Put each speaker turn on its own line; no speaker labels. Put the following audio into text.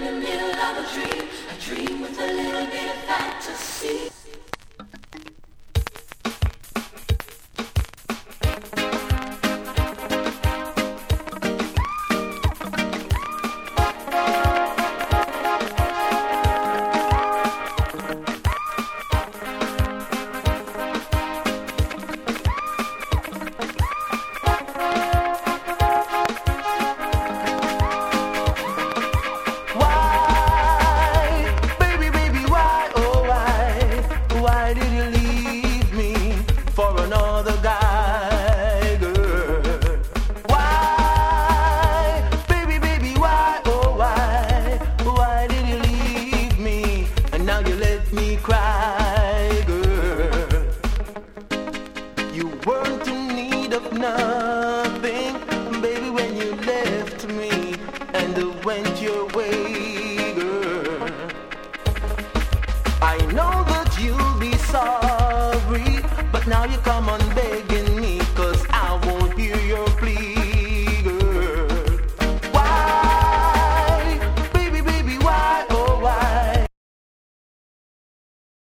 Nothing, baby, when you left me and went your way, girl. I know that you'll be sorry, but now you come on, baby.